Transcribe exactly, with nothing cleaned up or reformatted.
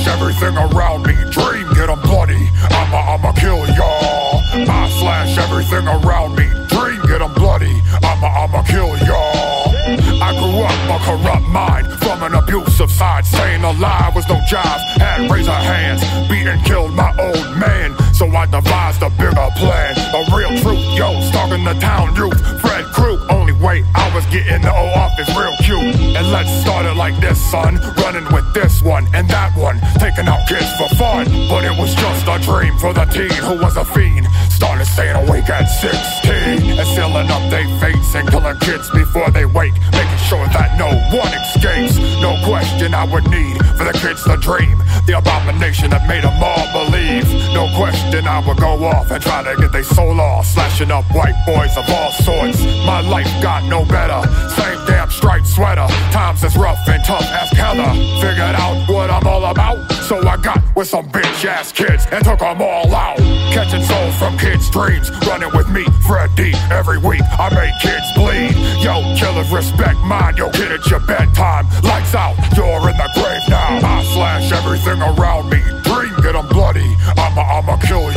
slash everything around me. Dream, get 'em bloody, I'ma, I'ma kill y'all. I slash everything around me. Dream, get 'em bloody, I'ma, I'ma kill y'all. I grew up a corrupt mind from an abusive side. Staying alive was no job, had razor hands. Beaten, killed my old man, so I devised a bigger plan. A real truth, yo, stalking the town youth. Fred Crew, only way I was getting the old office real cute. And let's start it like this, son. Running with this one and that one, taking out kids for fun. But it was just a dream for the teen who was a fiend. Started staying awake at sixteen and sealing up their fates and killing kids before they wake, making sure that no one escapes. No question I would need for the kids to dream, the abomination that made them all believe. No question I would go off and try to get their soul off, slashing up white boys of all sorts. My life got no better, same damn striped sweater. Times as rough and tough as Heather. Figured out what I'm all about, so I got with some bitch ass kids and took them all out. Catching souls from kids' dreams, running with me, Fred D. Every week I make kids bleed. Yo, killers respect mine, yo, kid, it's your bedtime. Lights out, you're in the grave now. I slash everything around me. Dream, get 'em bloody, I'ma, I'ma kill you.